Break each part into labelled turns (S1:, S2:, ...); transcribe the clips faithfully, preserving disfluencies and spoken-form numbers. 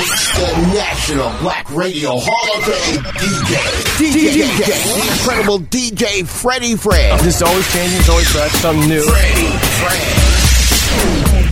S1: The National Black Radio Hall of Fame D J. D J. The incredible D J Freddie Fred.
S2: This is always changing, it's always fresh, something new.
S1: Freddie Fred.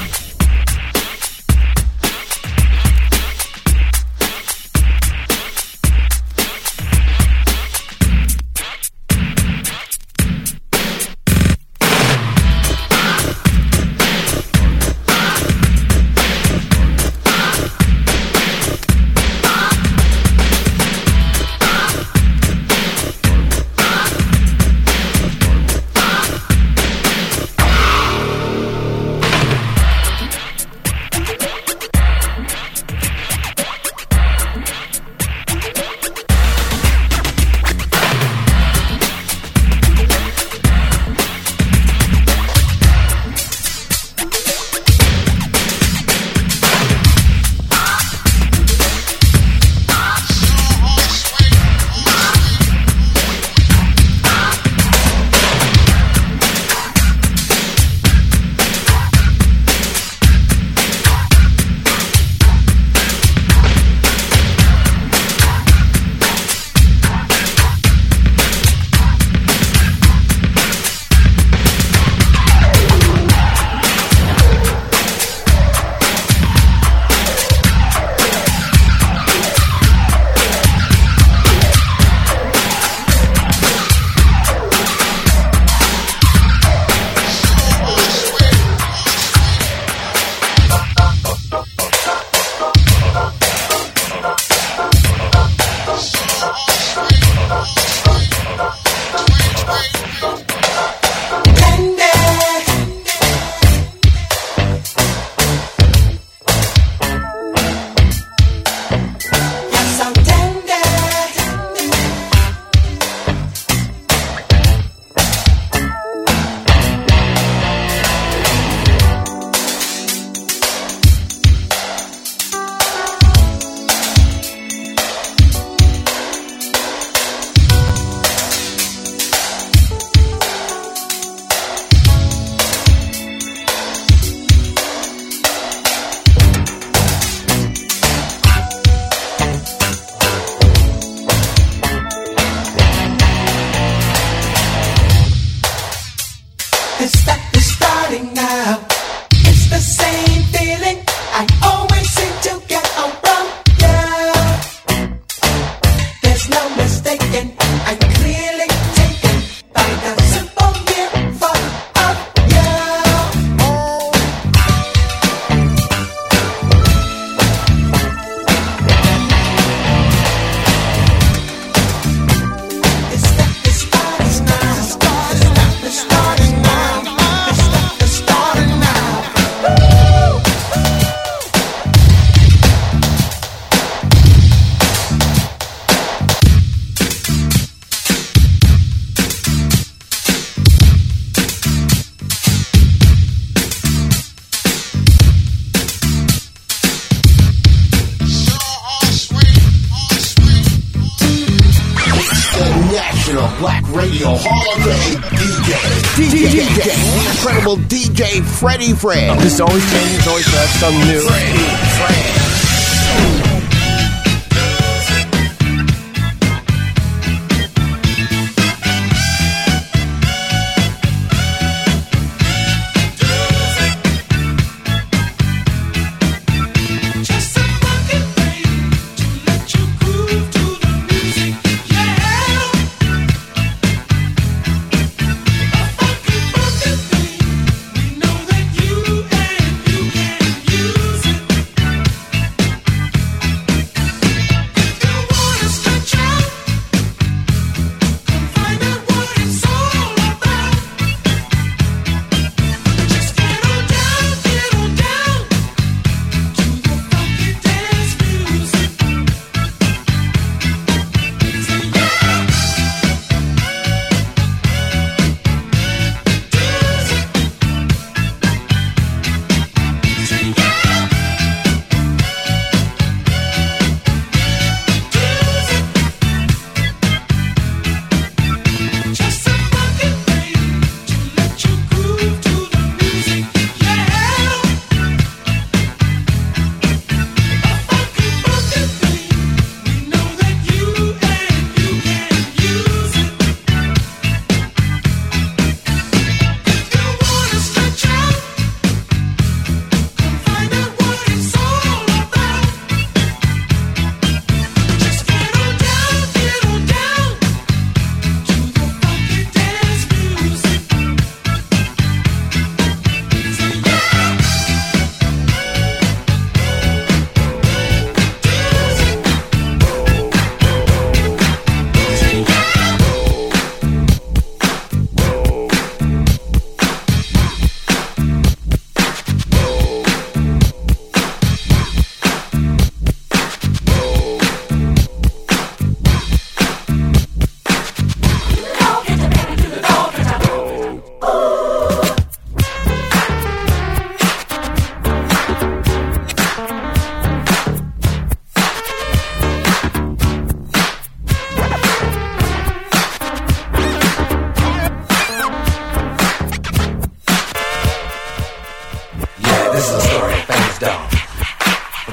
S1: Black Radio Hall of Fame D J. D J. The incredible D J Freddie Fred.
S2: This is always changing, it's always fresh, something new.
S1: Freddie Fred.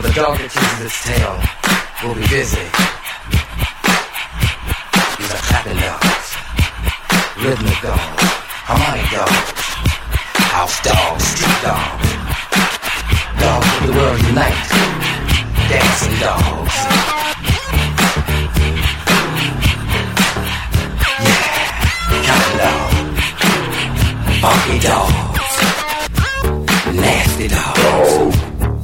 S3: The dog that chases its tail will be busy. These are clapping dogs, rhythmic dogs, harmonic dogs, house dogs, street dogs, dogs of the world unite, dancing dogs. Yeah, counting dogs, funky dogs, nasty dogs.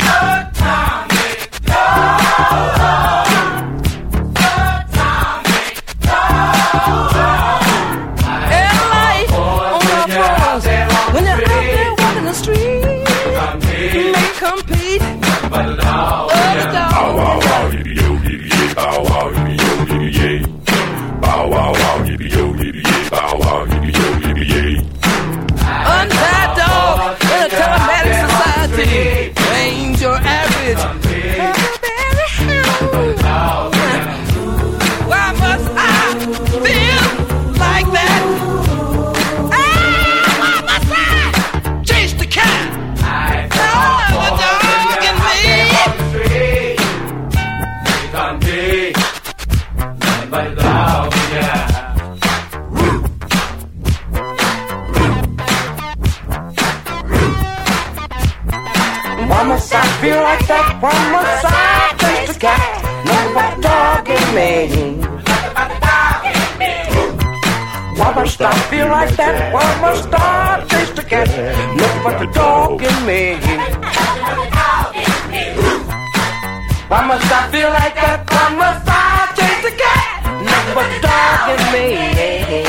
S4: Compete. But the dog, yeah. Bow wow wow, yippee yo, yippee yay. Bow wow, yippee yo, yippee yay. Bow wow wow, yippee yo, yippee yay. Bow wow, yippee yo, yippee yay.
S5: Untied dog in a telematic society. Ain't your average. Why must I feel like that? Ah, why must I chase the cat?
S6: Why must I feel like that? Why must I chase the cat? Nothing but the dog in me. Why must I feel like that? Why must I chase the cat? Nothing but the dog in me. Why must I feel like that? Why must I chase the cat? Nothing but the dog in me.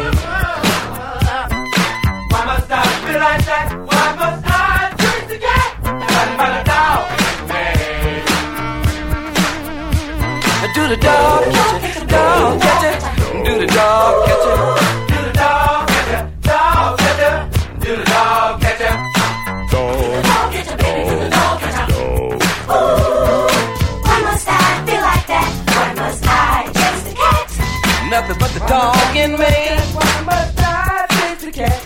S6: Why must I feel like that? Why must I chase the cat? Nothing but the dog in me.
S5: Do the dog catch it, dog catch it, do the dog catch it,
S6: do the dog catch it, dog catch it, do the dog catch it, dog catch it, do the dog catch it.
S7: Why must I feel like that? Why must I chase the cat?
S5: Nothing but the dog in me.
S6: Why must I chase the cat?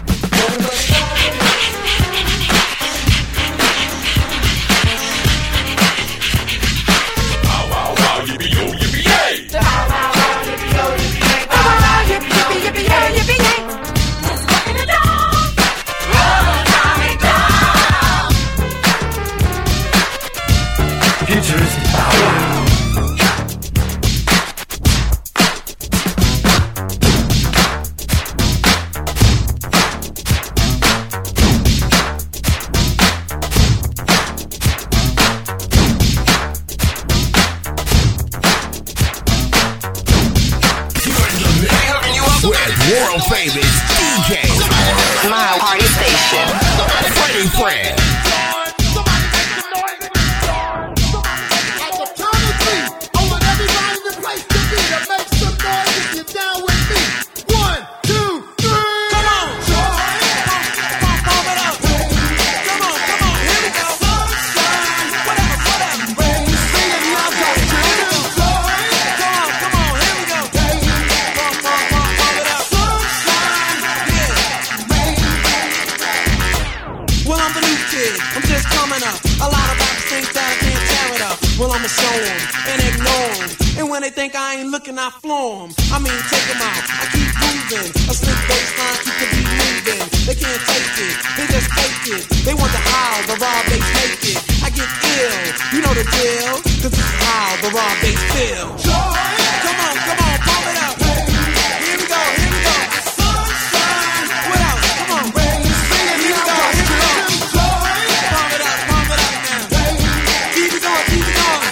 S3: Futuristic bow wow.
S1: With world famous D J,
S8: My Party Station,
S1: Freddie Fred.
S9: Think I ain't looking, I floor 'em. I mean, take 'em out. I keep moving. A slick baseline, keep the beat moving. They can't take it, they just fake it. They want the howl, the raw bass make it. I get ill, you know the deal. Cause this is how the raw bass feel. Come on, come on, pump it up. Here we go, here we go. Sunshine. What else? Come on. Here we go, here we go. Pump it up, pump it up now. Keep it going, keep it going.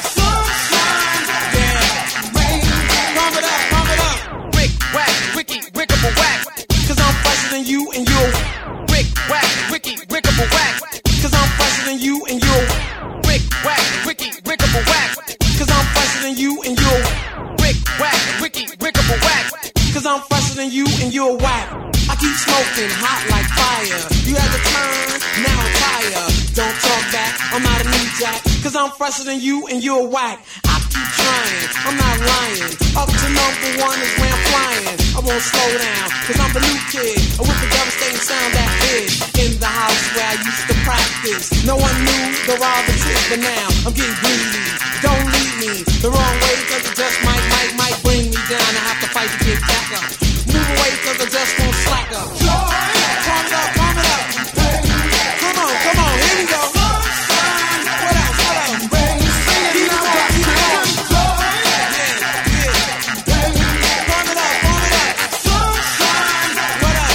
S9: Than you and you're Rick, whack, Ricky, Rickable whack. Cause I'm fresher than you and you're Rick, whack, Ricky, Rickable whack. Cause I'm fresher than you and you're Rick, whack, Ricky, Rickable whack. Cause I'm fresher than you and you're whack. I keep smoking hot like fire. You had to turn, now I'm tired. Don't talk back, I'm not a new jack. Cause I'm fresher than you and you're whack. I keep trying, I'm not lying. Up to number one is where I'm flying. I won't slow down, cause I'm the new kid with the devastating sound that is in the house where I used to practice. No one knew the Robbins is, but now I'm getting greedy. Don't lead me the wrong way, cause it just might, might, might bring me down. I have to fight to get back up. Move away, cause I just won't slack up. Calm it up, calm it up. Come on, come on, here we go. What else, what else? Keep it up, keep it up. Yeah, yeah. Calm it up, calm it up. What else?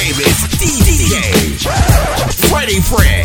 S1: baby. It's D J Freddie Fred.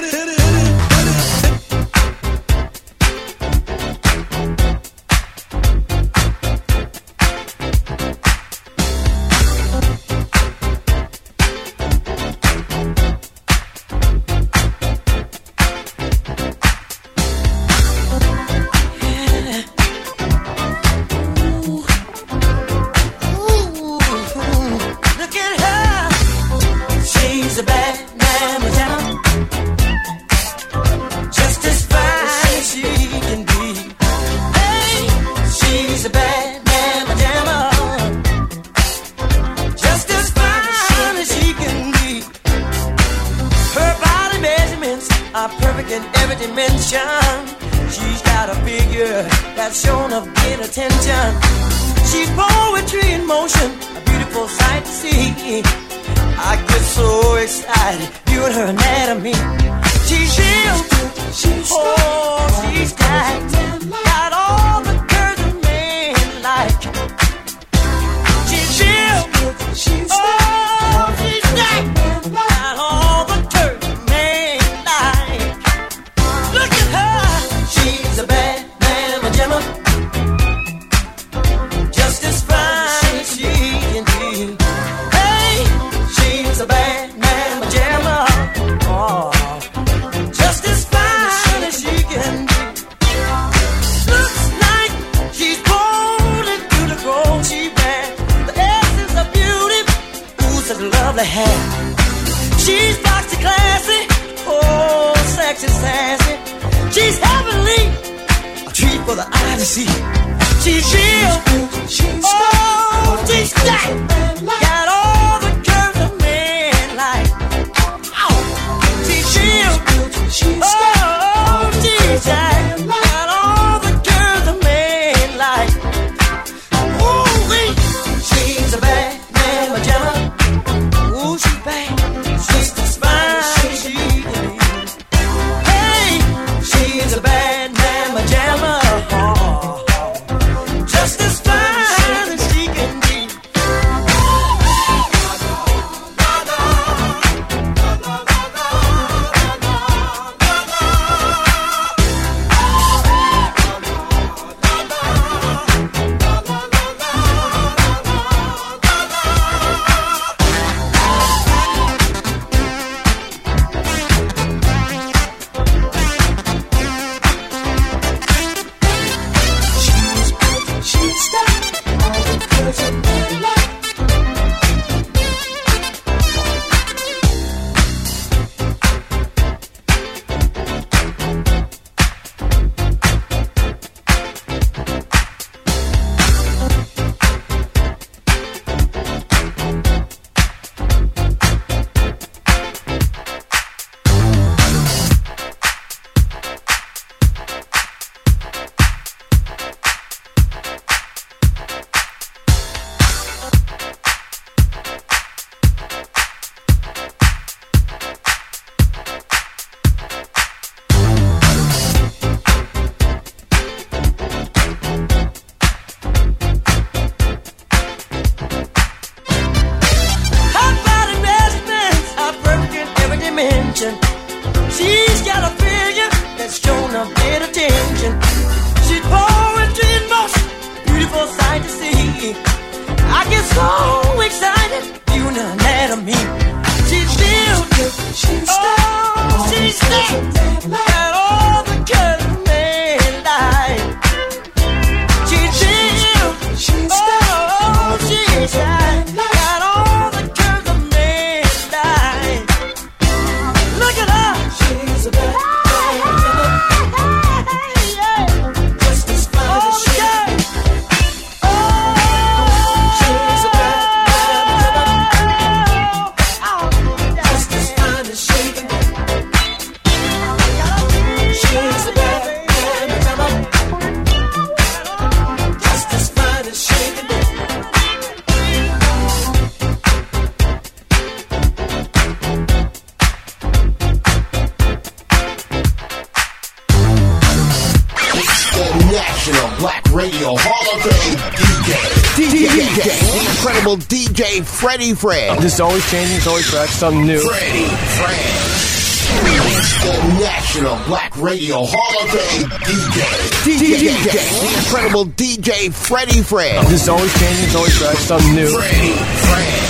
S1: International Black Radio Hall of Fame D J. D J. The incredible D J Freddie Fred.
S2: This is always changing, it's always fresh, something new.
S1: Freddie Fred. The National Black Radio Hall of Fame D J. D J. The incredible D J Freddie Fred.
S2: This is always changing, it's always fresh, something new.
S1: Freddie Fred.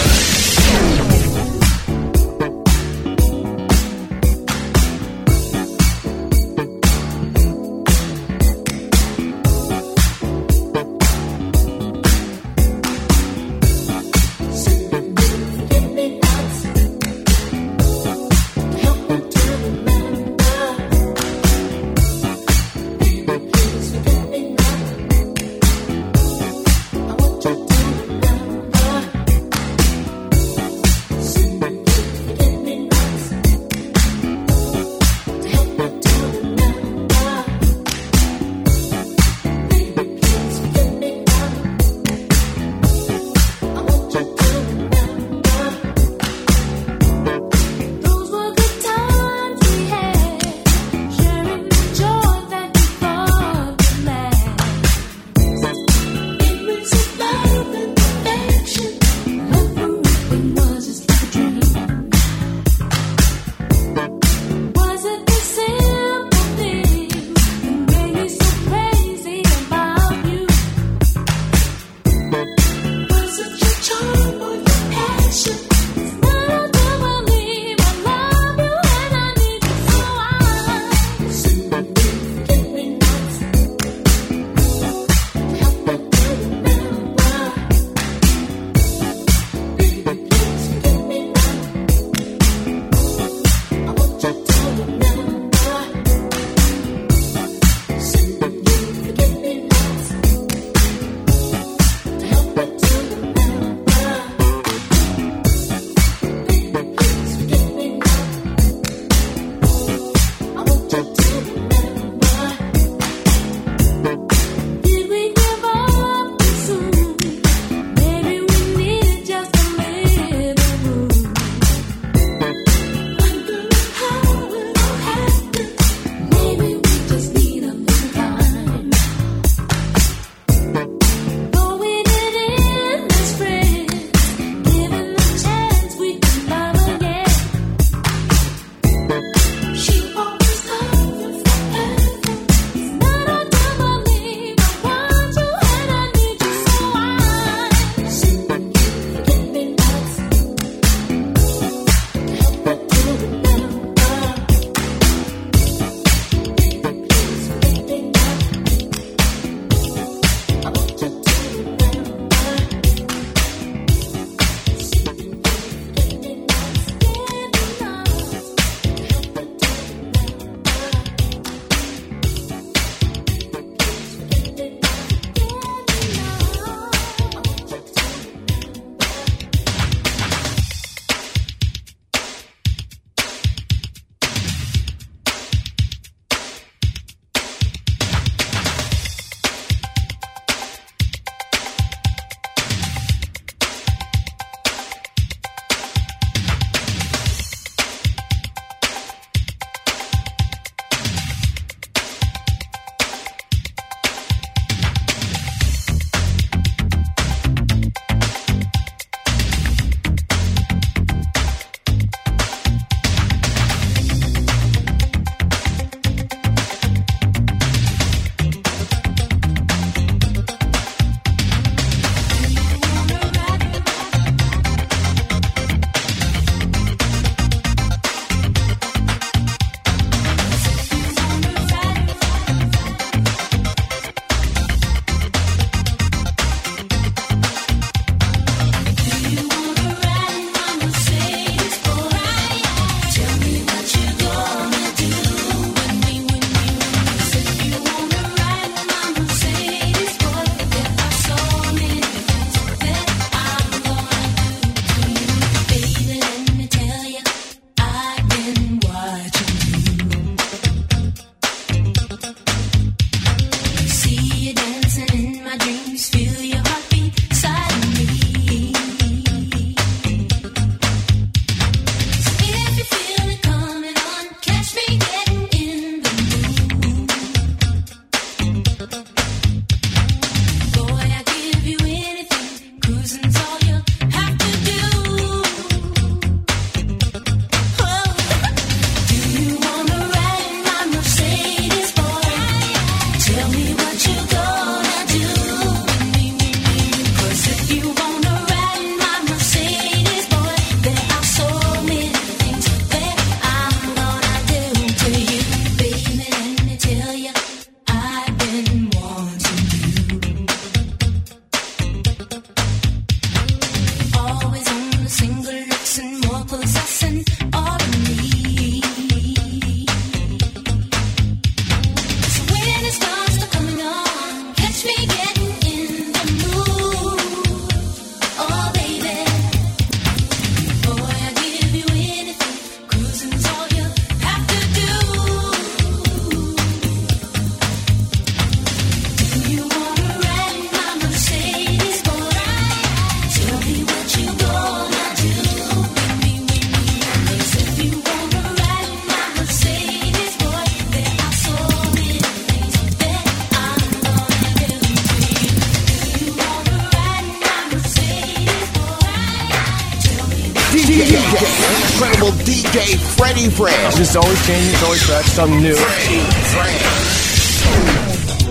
S1: incredible D J Freddie Fred.
S2: Just always changing, it's always fresh, something new.
S1: Freddie Fred.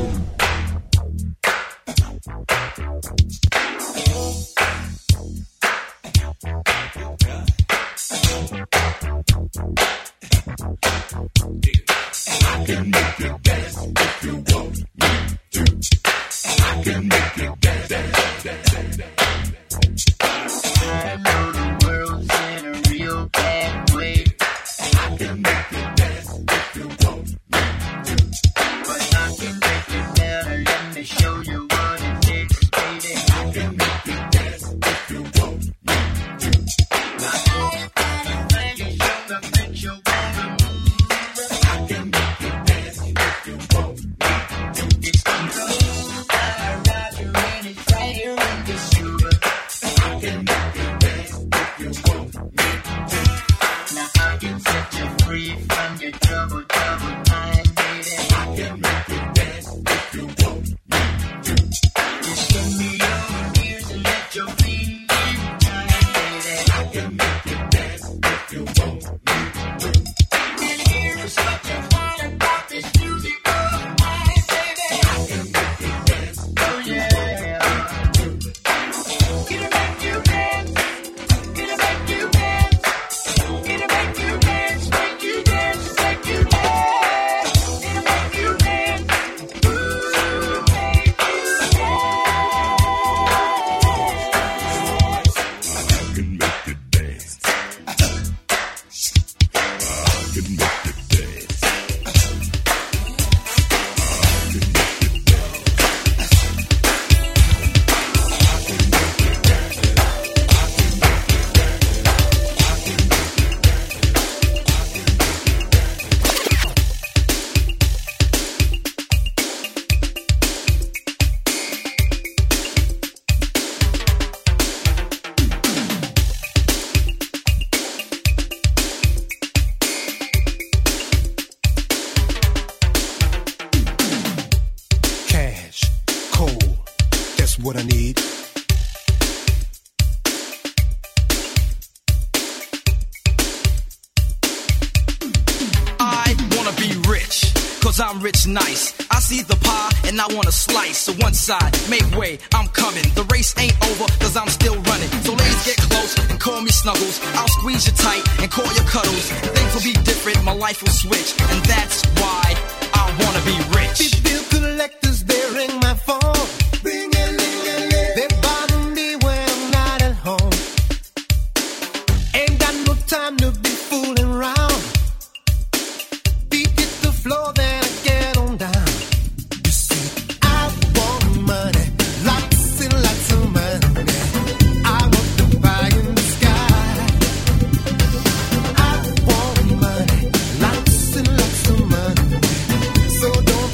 S4: I can make you dance if you want me to. I can make you dance, dance, dance, dance, dance. I know the world's in a real bad way. I can make you dance if you want me to. But I can make you better. Let me show you what it takes, baby. I can make you dance if you want me to. Now everybody, you show the bitch you wanna move. I can make you dance if you want me to. It's the road that I ride you in, it's right here in the sewer. I can make you dance if you want me to. Now I can set you free from your trouble, trouble mind, baby. I can make you dance if you want me to. Just give me your ears and let your feet time, baby. I can make you dance if you want me to. And here's what you find about this music of mine, baby. I can make you dance. Oh yeah. It'll make you dance. It'll make you dance. It'll make you dance. Make you dance. Make you dance. It'll make you dance. Ooh, make you dance. I can make you dance. I can make you dance.
S9: Cash, coal, that's what I need.
S5: I wanna be rich, cause I'm rich nice. I see the pie and I wanna slice. So one side, make way, I'm coming. The race ain't over, cause I'm still running. So ladies get close and call me Snuggles. I'll squeeze you tight and call you Cuddles. Things will be different, my life will switch. And that's why I wanna be rich.
S9: Bill collectors, they ring my phone. Ring a ling a ling. They bother me when I'm not at home. Ain't got no time to be fooling around. Beat hit the floor, then I get on down. You see, I want money, lots and lots of money. I want the pie in the sky. I want money, lots and lots of money. So don't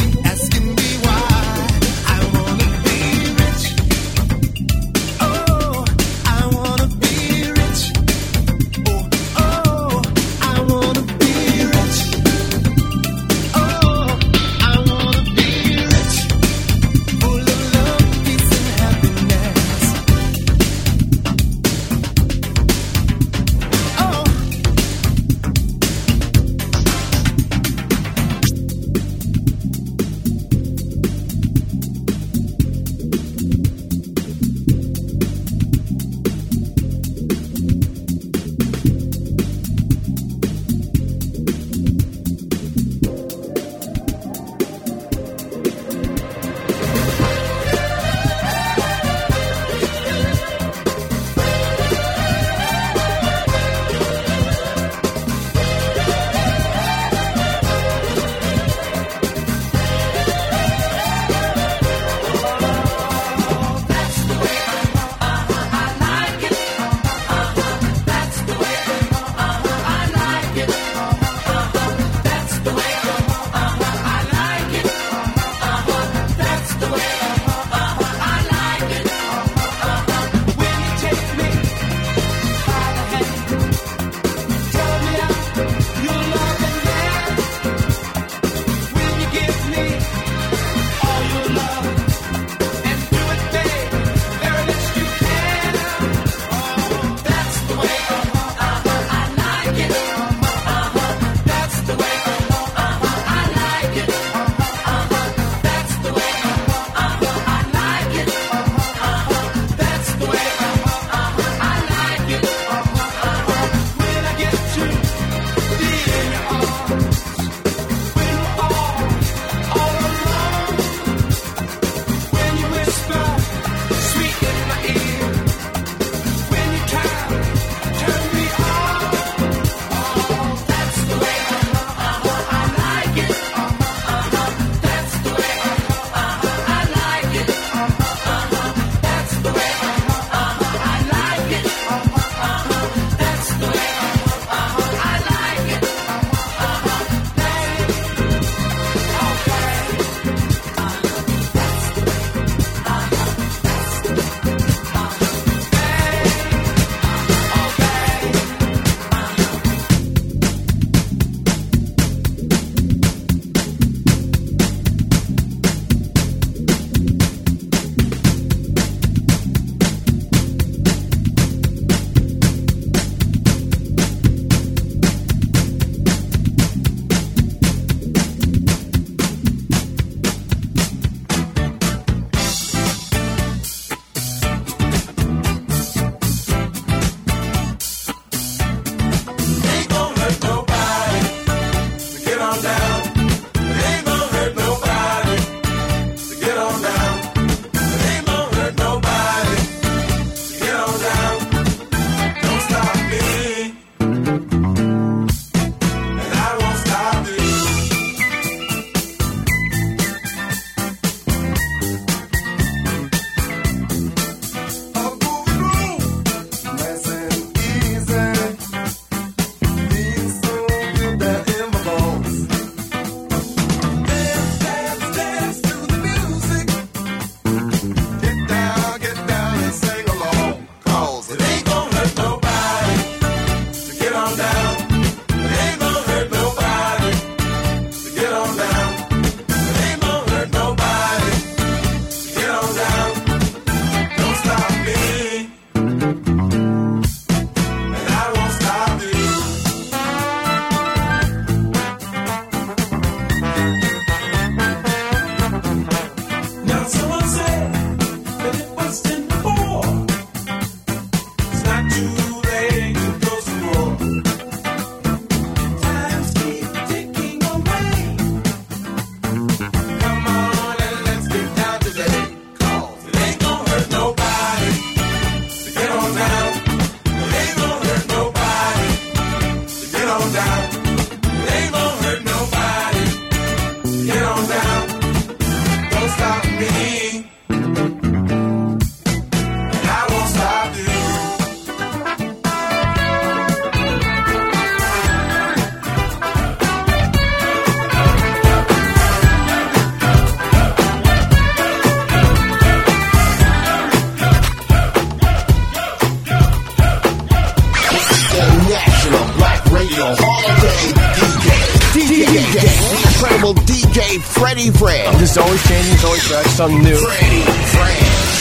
S1: Freddie Fred.
S2: It's always changing, it's always fresh, something new.
S1: Freddie Fred.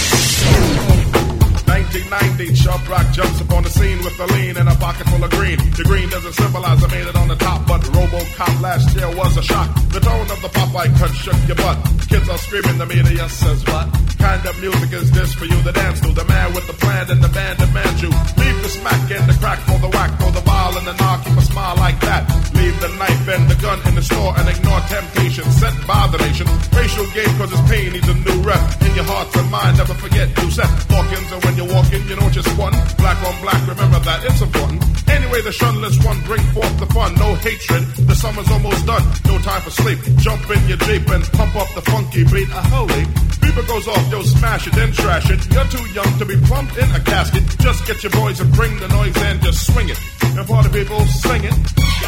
S10: nineteen ninety, Sharp Rock jumps upon the scene with a lean and a pocket full of green. The green doesn't symbolize I made it on the top, but RoboCop last year was a shock. The tone of the Popeye cut shook your butt. Kids are screaming, the media says what? Kind of music is this for you to dance to? The man with the plan and the band demands you. Leave the smack and the crack for the whack, for the vial and the knock, keep a smile like that. Leave the knife and the gun in the store and ignore temptation sent by the nation. Racial game cause it's pain needs a new rep. In your heart and mind, never forget you set Hawkins, and when you're walking, you know just one. Black on black, remember that, it's important. Anyway, the shunless one bring forth the fun. No hatred, the summer's almost done. No time for sleep, jump in your Jeep and pump up the funky beat. A holy beeper goes off, yo, smash it, then trash it. You're too young to be plumped in a casket. Just get your boys and bring the noise and just swing it. And party people, sing it.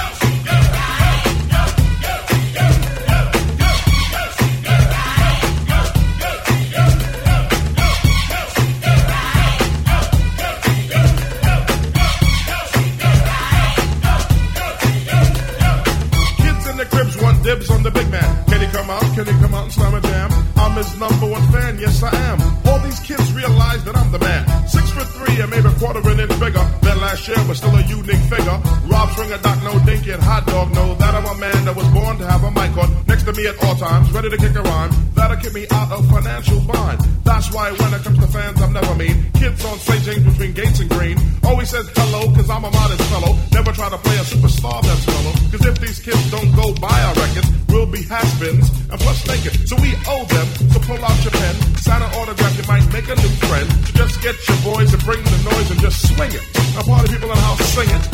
S10: Dibs on the big man. Can he come out? Can he come out and slam a jam? I'm his number one fan, yes I am. All these kids realize that I'm the man. Six foot three and maybe a quarter an inch bigger than last year, but still a unique figure. Rob Stringer, Doc No Dinky, and Hot Dog know that I'm a man that was born to have a mic on next to me at all times, ready to kick a rhyme. That'll keep me out of financial bind. That's why when it comes to fans, I'm never mean. Kids on Saint James between Gates and Green always says hello, cause I'm a modest fellow. Never try to play a superstar that's mellow, cause if these kids don't go buy our records, we'll be has-beens and plus naked. So we owe them, so pull out your pen, sign an autograph, you might make a new friend. So just get your boys and bring the noise and just swing it. Now party people in the house, sing it.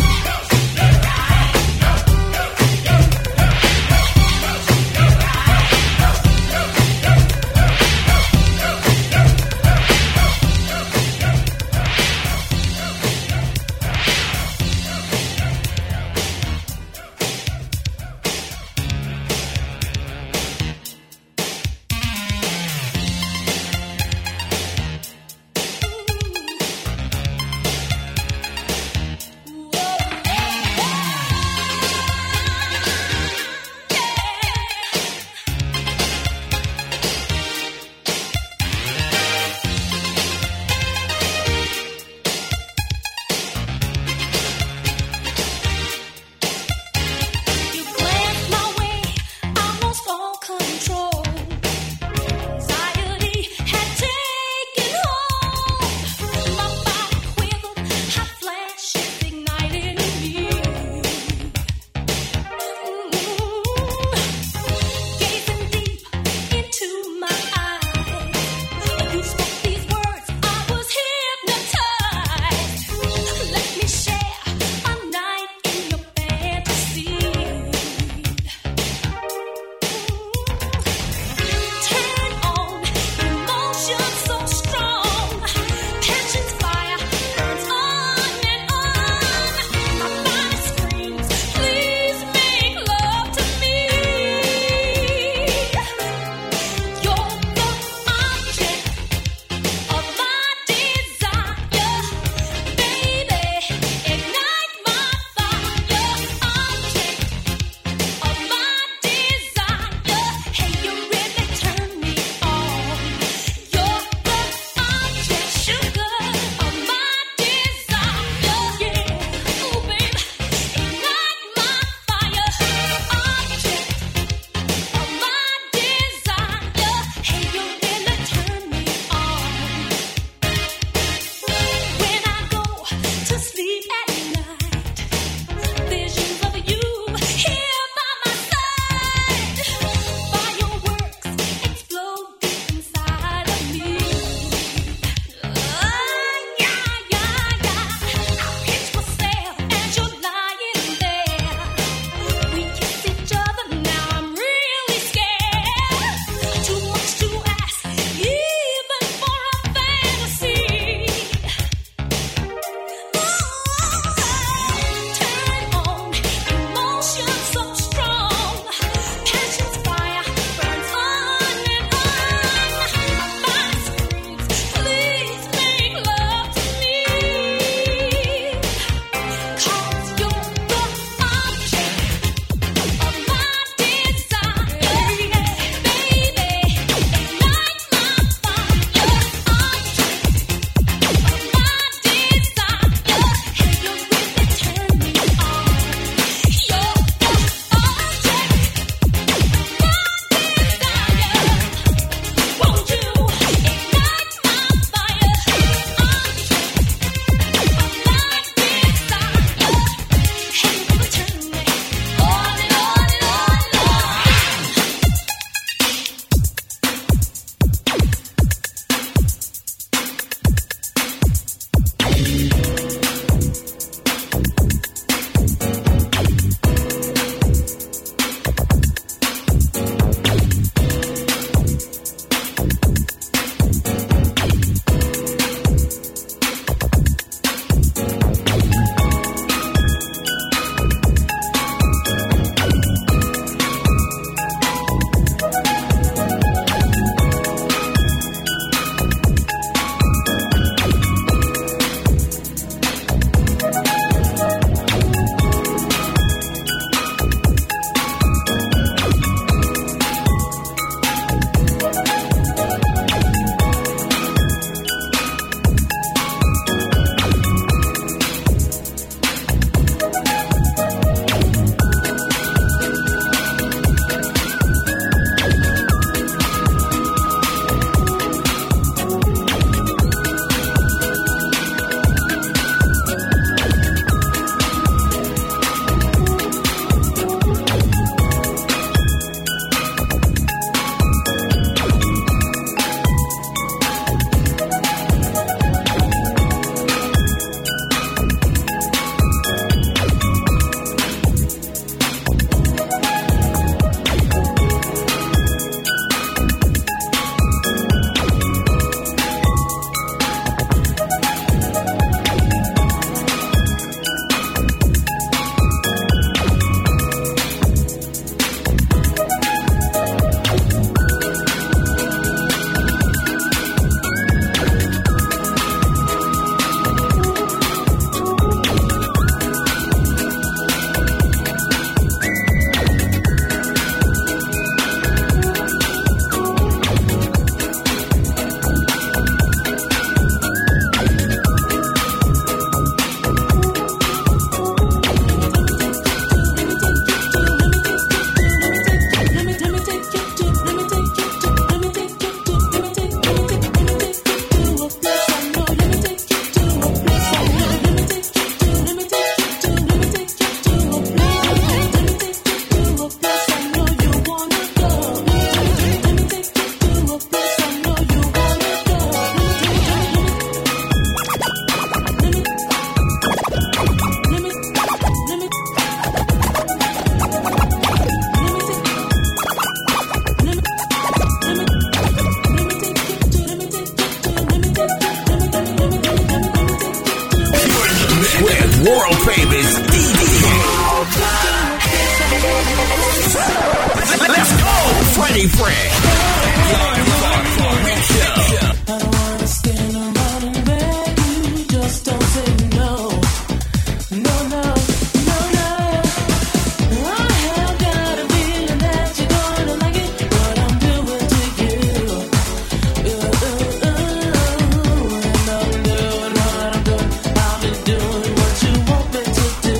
S1: Freddie Fred. Live on Party Show.
S11: I don't wanna stand around and beg you, just don't say no. No, no, no, no. I have got a feeling that you're gonna like it, what I'm doing to you. Ooh, ooh, ooh. And I'm doing what I'm doing, I'll be doing what you want me to do.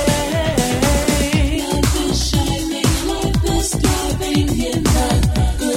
S11: Hey, life is shining like the sky, baby, and not good.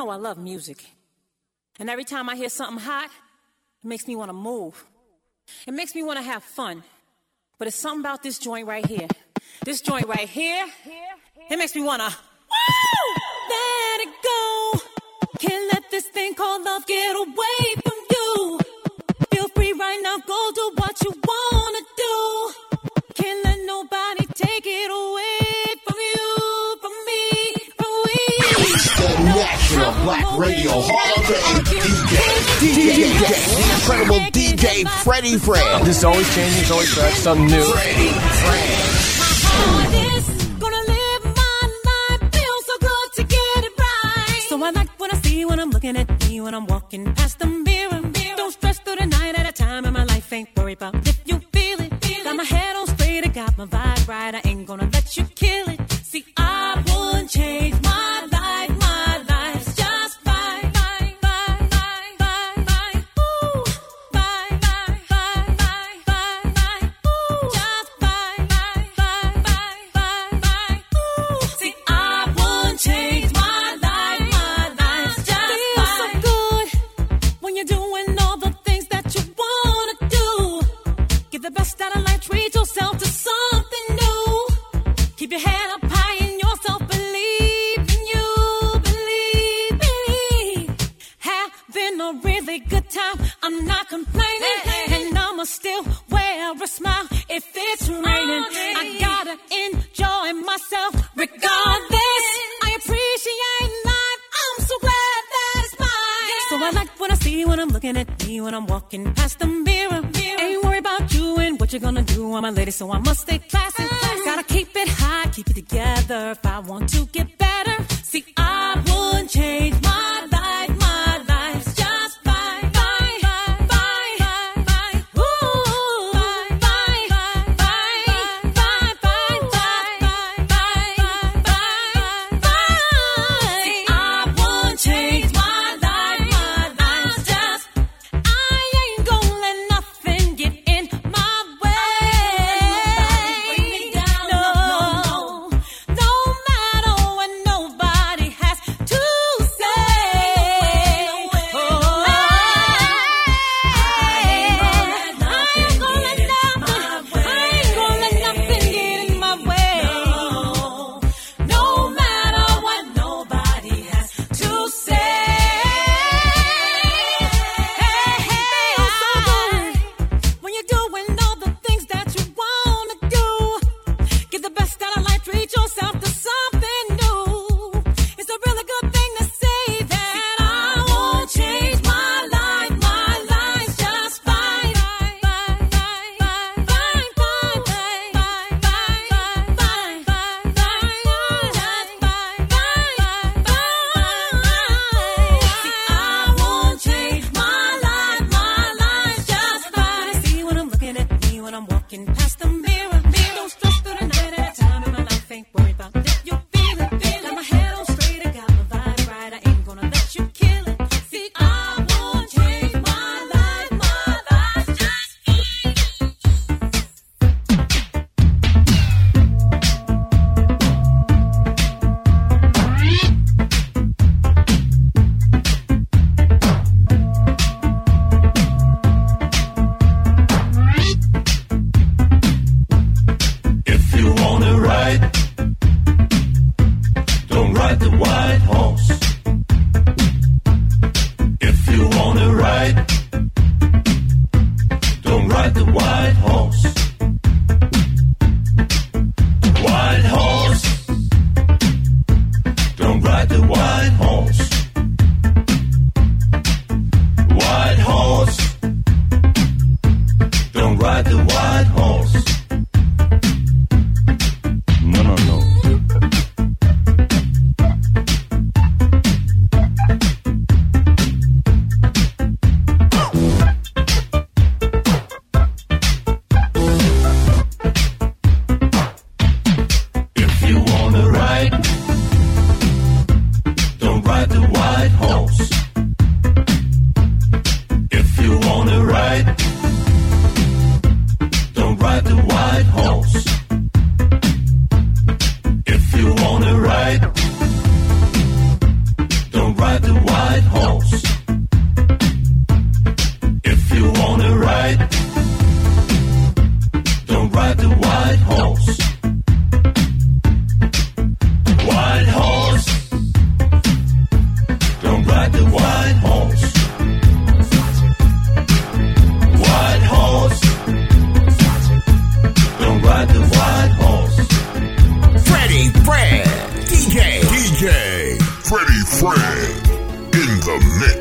S12: know I love music. And every time I hear something hot, it makes me want to move. It makes me want to have fun. But it's something about this joint right here. This joint right here, it makes me want to, woo! Let it go. Can't let this thing called love get away from you. Feel free right now, go do what you want to do. Can't let nobody take it away from you, from me, from we.
S1: The National Black Radio Hall of Fame D J, D J, the incredible D J Freddie Fred.
S2: This is always changing, it's always fresh, something new.
S1: Freddie Fred.
S12: Gonna live my life, feel so good to get it right. So I like what I see when I'm looking at me, when I'm walking past the mirror. Don't stress through the night at a time, and my life ain't worried about if you feel it. Got my head on straight, I got my vibe right. I ain't gonna let you kill it. See, I wouldn't change my life, my life's just fine, fine, fine, fine, fine, fine. Ooh, fine, fine, fine, fine, fine, fine. Ooh, just fine, fine, fine, fine, fine, fine. Ooh, see, I wouldn't change my life, my life's just fine. Feels so good when you're doing all the things that you wanna do. Get the best out of life, treat yourself to something new. Keep your head up high in yourself, believe in you, believe me. Having a really good time, I'm not complaining, and I'ma still wear a smile if it's raining. I gotta enjoy myself regardless. I appreciate life, I'm so glad that it's mine. So I like what I see when I'm looking at me, when I'm walking past the mirror. Ain't worried about you and what you're gonna do, I'm a lady, so I must stay classy. Gotta keep it high, keep it together if I want to get better. See, I wouldn't change my life, my life's just fine, fine, fine, fine, fine. Ooh, fine, fine, fine, fine, fine, fine, fine, fine, fine, fine. See, I wouldn't change my life, my life's just. I ain't gonna let nothing get in my way. No, no matter what nobody has to say. Oh, I ain't gonna let nothing, I ain't gonna let nothing get in my way. No matter what nobody has to say. Feels so good when you're doing all the things that you wanna do. Get the best out of life, treat yourself to something new. It's a really good thing to say that I won't change my life, my life's just fine, fine, fine, fine, fine, fine, fine, fine, fine, fine, fine, just fine, fine, fine. See, I won't change my life, my life's just fine. I see when I'm looking at me, when I'm walking past the mirror. Don't stress through the night at a time, and my life ain't worried about if you feel it. Got my head on straight, I got my vibe right. I ain't gonna let you kill it. See, I won't change my life, my life's just fine.
S4: If you wanna ride, don't ride the white horse. If you wanna ride, don't ride the white horse. White horse, don't ride the white horse. White horse, don't ride the white horse. No, no, no. If you wanna ride, don't ride the white horse. If you wanna ride, don't ride the white horse. If you wanna ride, don't ride the ride the white horse. White horse. Don't ride the white horse. White horse. Don't ride the white horse.
S1: Freddie Fred, D J, D J,
S13: Freddie Fred in the mix.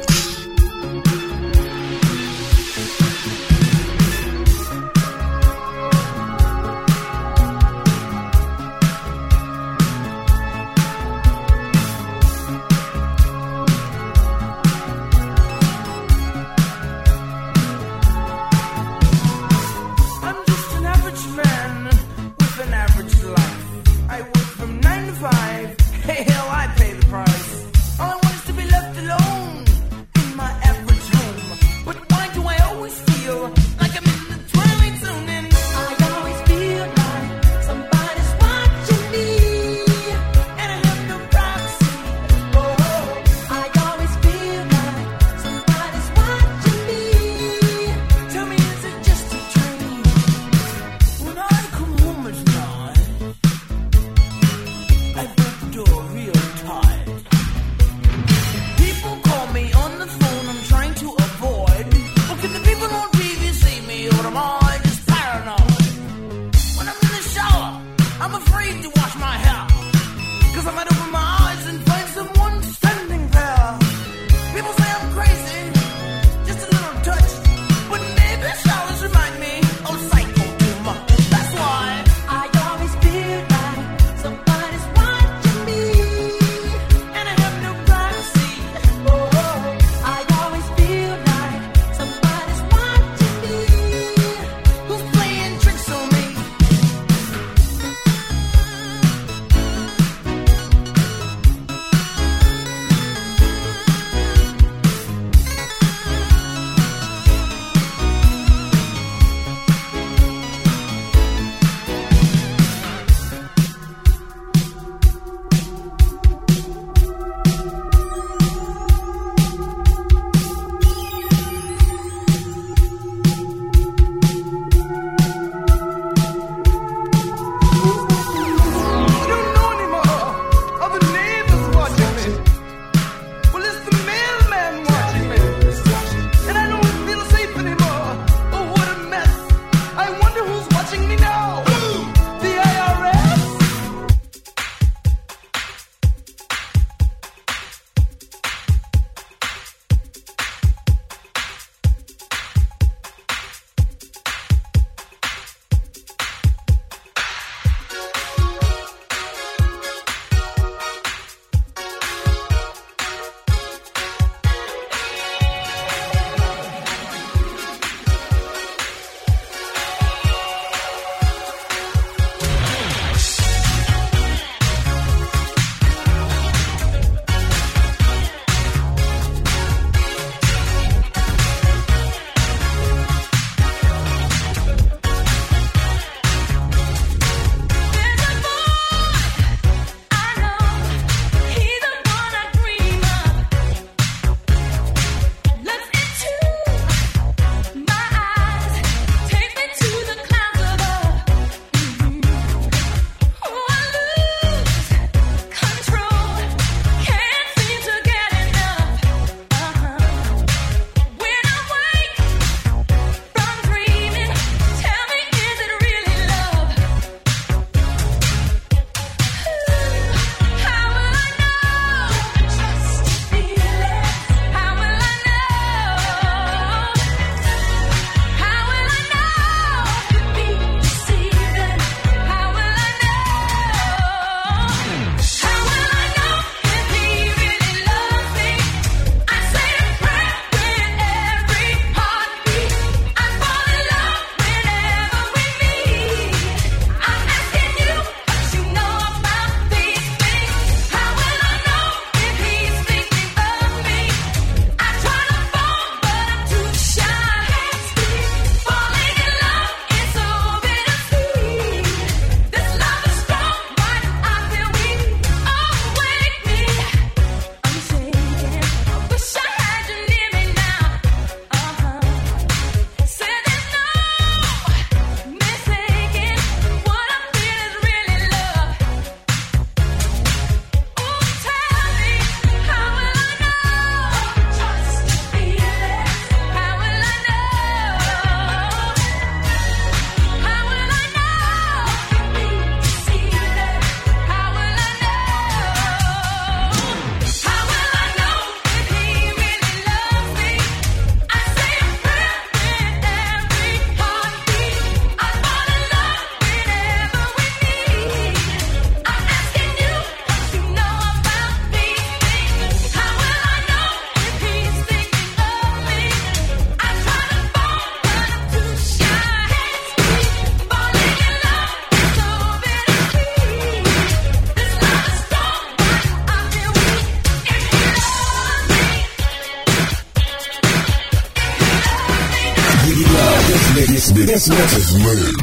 S14: This is move.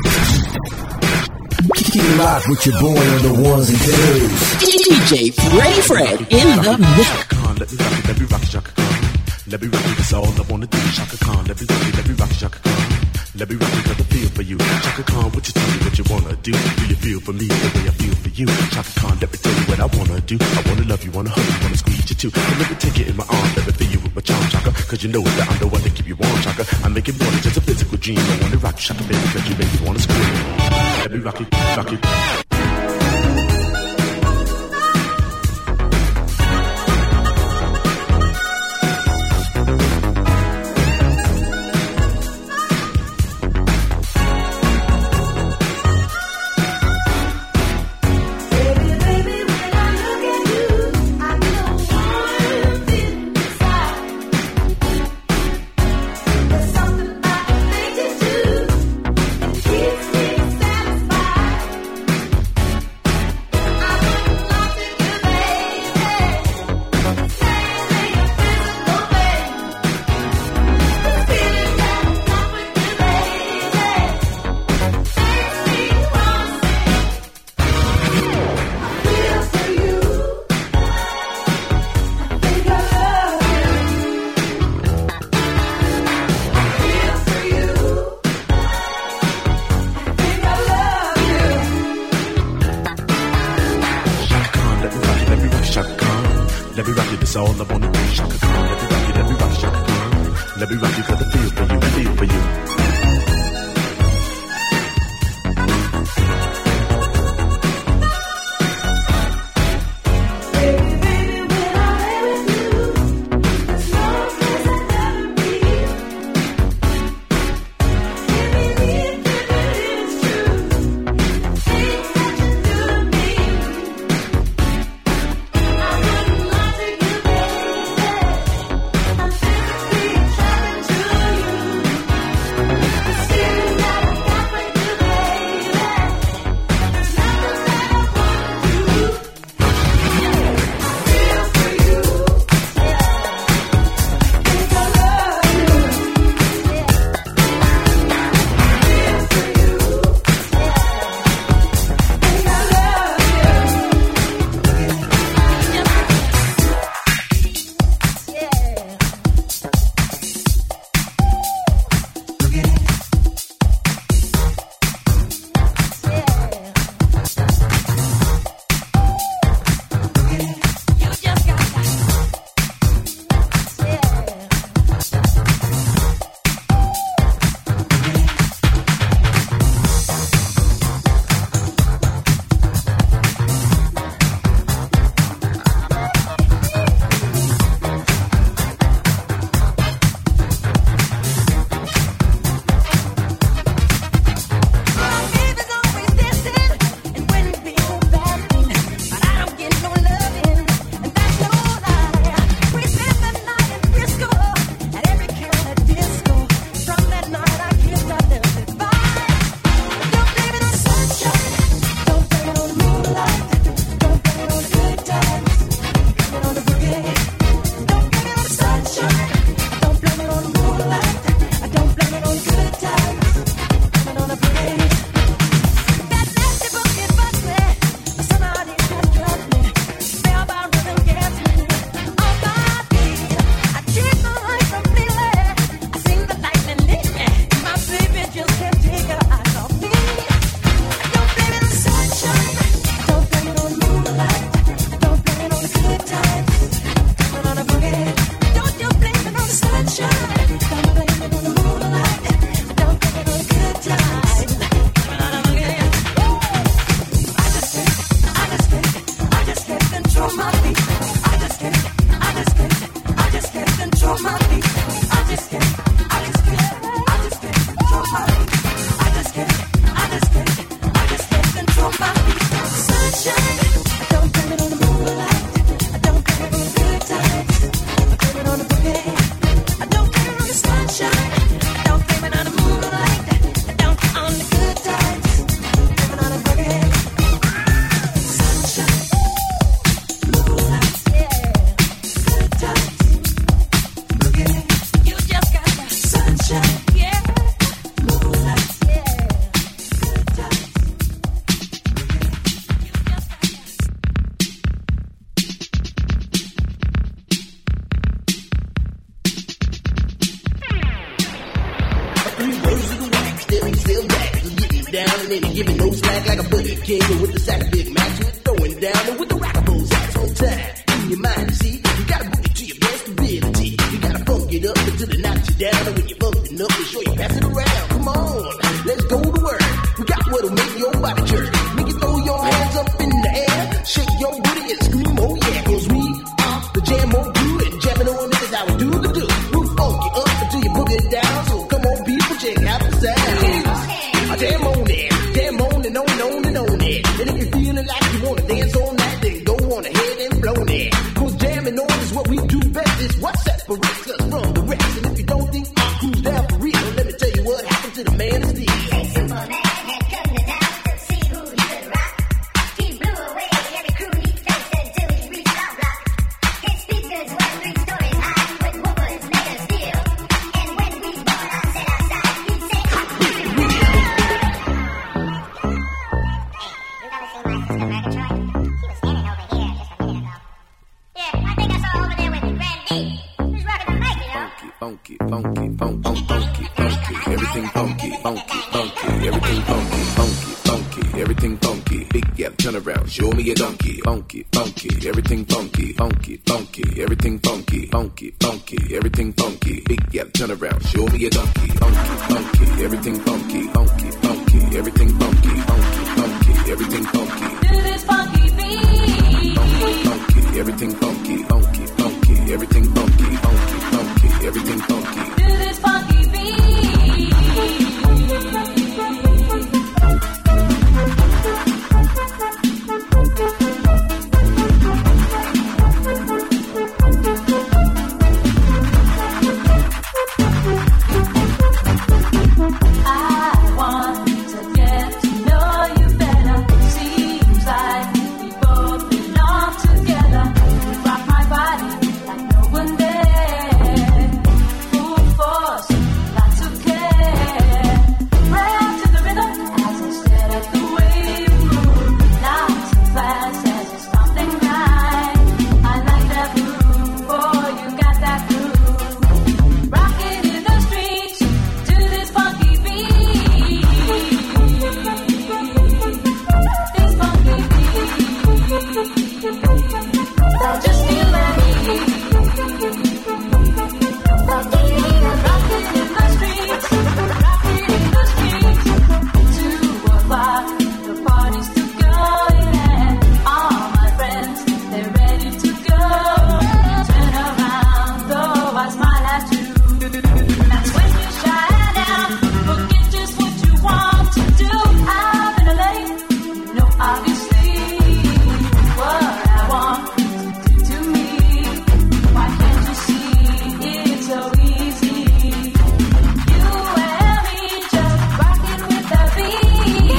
S14: Keep it locked with your boy on the ones and twos.
S15: D J Freddie Fred in the mix.
S16: Let me rock it, let me rock it, Chaka Khan. Let me rock it, that's all I wanna do, Chaka Khan. Let me rock it, let me rock it, Chaka Khan. Let me rock it, cause I feel for you, Chaka Khan. What you tell me what you wanna do? Do you feel for me the way I feel for you, Chaka Khan? Let me tell you what I wanna do. I wanna love you, wanna hug you, wanna squeeze you too. And let me take it in my arms, let me feel you with my charm, Chaka. Cause you know that I'm the one to keep you warm, Chaka. I make it more than just a physical dream. I wanna rock you, Chaka, baby, cause you make me wanna scream. Let me rock it, rock it.
S11: I'm physically trapped to you.
S17: it down and then give it no slack like a Burger King. Or with the sack of Big Macs, you're throwing down. And with the rockables, ass on time. In your mind, you see, you gotta book it to your best ability. You gotta funk it up until it knocks you down. And when you're bumping up, make sure you pass it around. Come on, let's go to work. We got what'll make your body jerk. Make you throw your hands up in the air. Shake your booty and scream, oh yeah. Cause we are the jam on you and jamming on niggas how we do the do. We'll funk you up until you book it down. So come on, people, check out the sound. I jam on it, jam on and on and on and on it. And if you're feeling like you wanna dance all night, then go on ahead and blow it. Cause jamming on is what we do best. It's what separates us from the rest. And if you don't think our crew's down for real, let me tell you what happened to the man of steel.
S18: Funky, funky, funky, funky, funky, everything funky, funky, funky, everything funky, funky, funky, everything funky. Big gal, turn around, show me a donkey. Funky, funky, everything funky, funky, funky, everything funky, funky, funky, everything funky. Big gal, turn around, show me a donkey. Funky, funky, everything funky, funky, funky, everything funky, funky, funky, everything funky.
S11: Do this funky beat.
S18: Funky, funky, everything funky, funky, funky, everything funky, funky, funky, everything funky.
S11: Do this funky beat. I want to get to know you better. Seems like we both belong together. You rock my body like no one did. Full force, lots of care. Right to the rhythm as I stare at the way you move. Not too fast as you're stomping right. I like that groove, boy, you got that groove. Rocking in the streets to this funky beat. This funky beat. I just feel at ease. Rocking in the streets, rocking in the streets. Two o'clock, the party's still going, and all my friends, they're ready to go. Turn around, though I smile at you. That's when you shine down. Forget just what you want to do. I've been late, you know obviously what I want to do to me. Why can't you see it's so easy? You and me just rocking with the beat.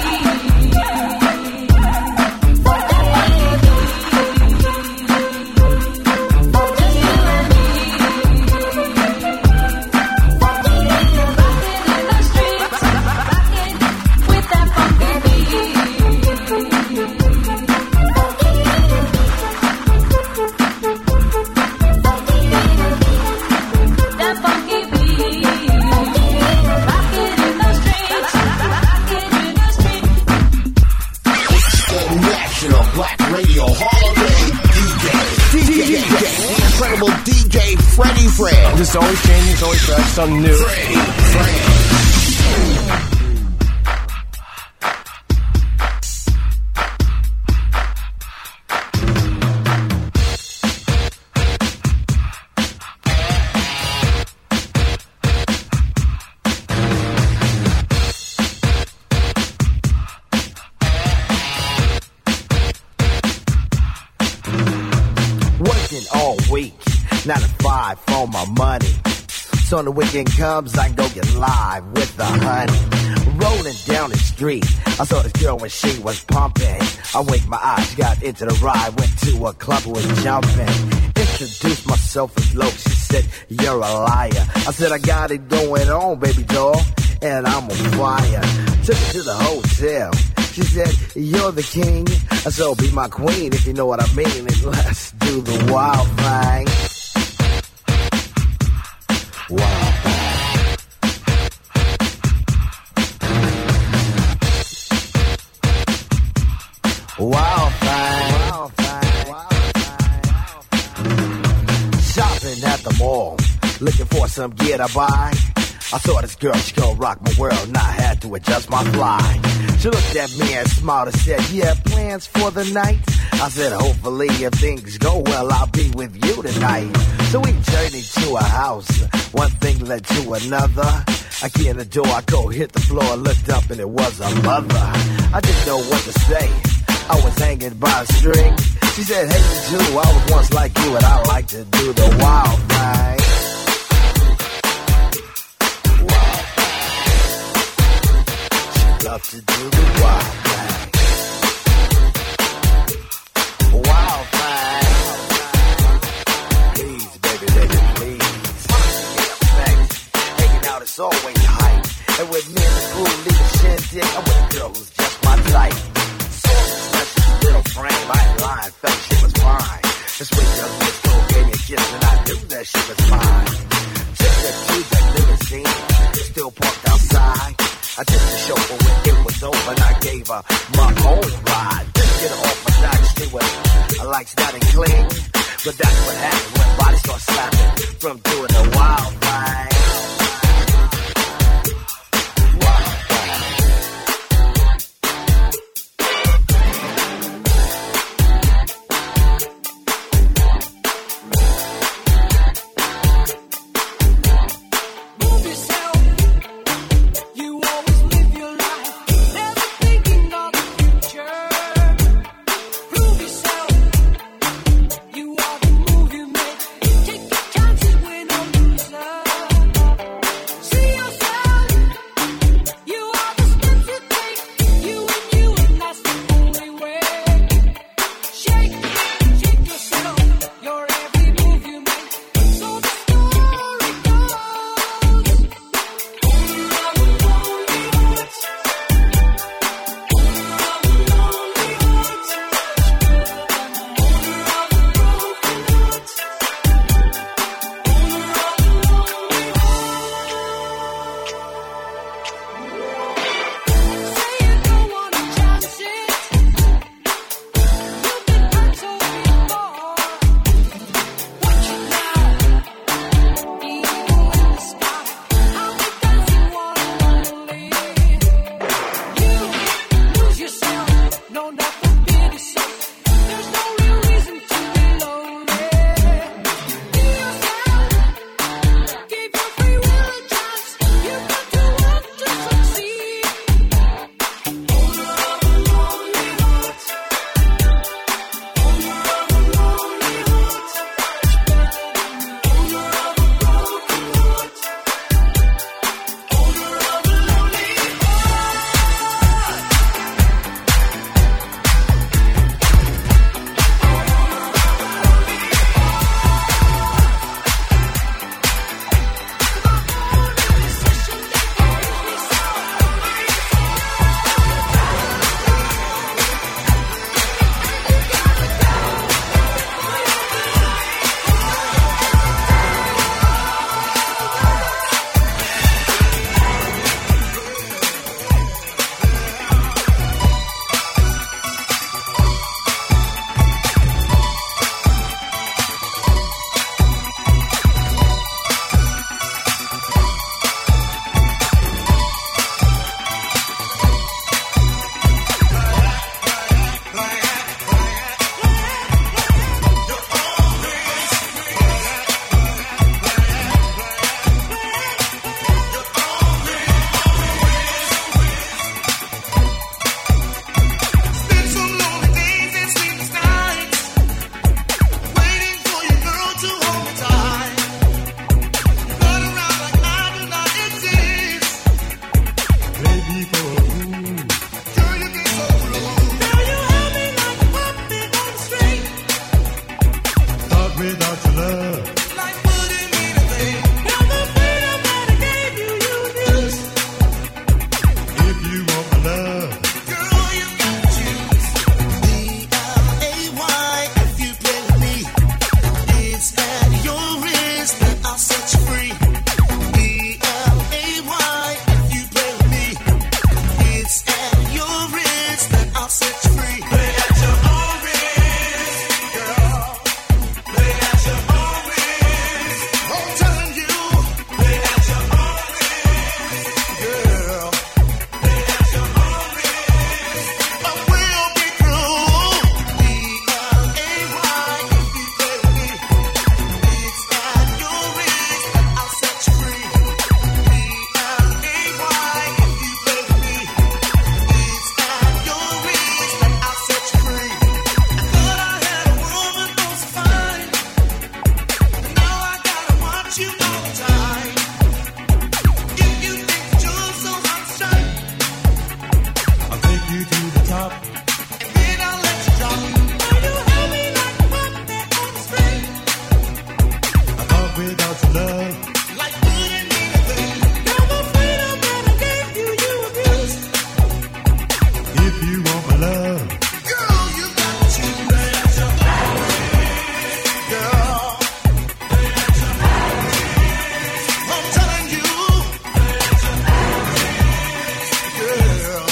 S1: The National Black Radio Holiday D J. D J. The incredible D J Freddie Fred.
S2: Just always changing, it's always fresh, something new.
S1: Freddie Fred.
S19: Working all week, nine to five for my money. So when the weekend comes, I go get live with the honey. Rolling down the street, I saw this girl when she was pumping. I winked my eyes, got into the ride, went to a club, was jumping. Introduced myself as Loke, she said, you're a liar. I said, I got it going on, baby doll, and I'm on fire. Took her to the hotel. She said, you're the king, so be my queen if you know what I mean. And let's do the wild thing. Wild thing. mall, looking for some gear to buy. I saw this girl, she gon' rock my world, and I had to adjust my fly. She looked at me and smiled and said, yeah, plans for the night? I said, hopefully if things go well, I'll be with you tonight. So we journeyed to a house, one thing led to another. I key in the door, I go hit the floor, looked up and it was a mother. I didn't know what to say, I was hanging by a string. She said, hey you too, I was once like you and I like to do the wild thing. Love to do the wild thing. Wild thing. Please, baby, baby, please. Hanging out is always hype. And with me and the crew leave a shindig, I'm with a girl who's just my type. So special little frame, I ain't lying, felt she was fine. This sweet young Miss Cole gave me a kiss and I knew that she was mine. Took her to the limousine, still parked outside. I took the chauffeur when it was over and I gave her my own ride. Didn't get her off my Dodge, she was, I like that and clean. But that's what happens when bodies start slapping from doing the wild thing.
S9: up, and then I'll let you drop. Will you help me like a puppet on the string? I thought without your love, life wouldn't mean a thing. Now the freedom that I gave you, you abused. If you want my love, girl, you got to let your girl. I'm telling you, girl.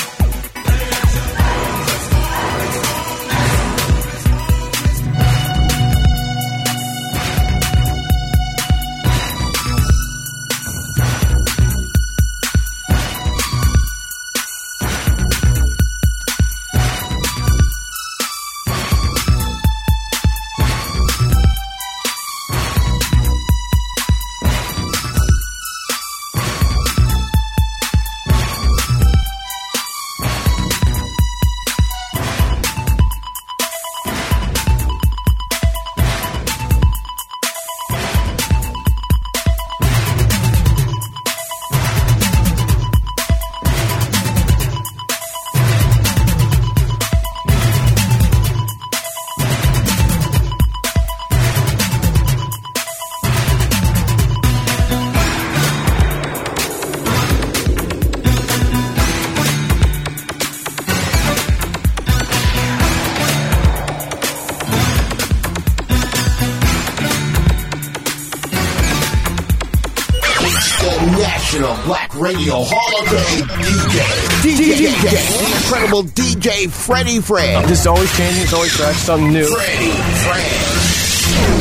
S1: National Black Radio Hall of Fame D J. D J. The incredible D J Freddie Fred.
S2: Just always changing, it's always fresh, something new.
S1: Freddie Fred.